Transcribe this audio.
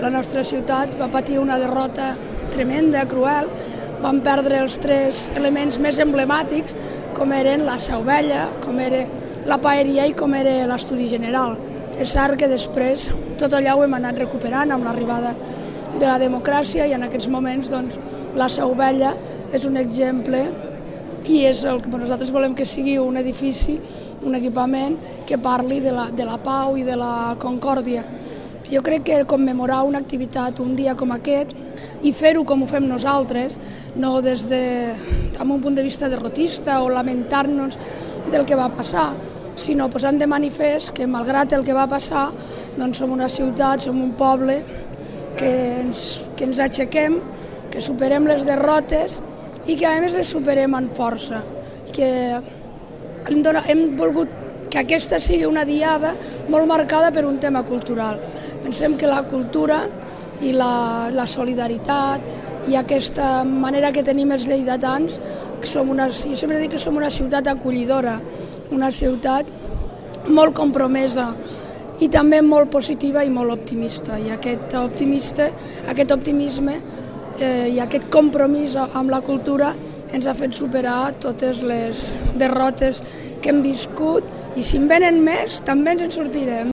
la nostra ciutat va patir una derrota tremenda, cruel. Vam perdre els 3 elements més emblemàtics, com eren la Seu Vella, com era la Paeria i com era l'Estudi General. És cert que després tot allò ho hem anat recuperant amb l'arribada de la democràcia i en aquests moments la Seu Vella és un exemple i és el que nosaltres volem que sigui un edifici, un equipament que parli de la pau i de la concòrdia. Jo crec que commemorar una activitat un dia com aquest i fer-ho com ho fem nosaltres, no des d'un punt de vista derrotista o lamentar-nos del que va passar, sinó posant de manifest que malgrat el que va passar som una ciutat, som un poble que ens aixequem, que superem les derrotes i que a més les superem amb força, que hem volgut que aquesta sigui una diada molt marcada per un tema cultural. Pensem que la cultura i la solidaritat i aquesta manera que tenim els lleidatans, jo sempre dic que som una ciutat acollidora, una ciutat molt compromesa i també molt positiva i molt optimista. I aquest optimisme i aquest compromís amb la cultura ens ha fet superar totes les derrotes que hem viscut i si en venen més també ens en sortirem.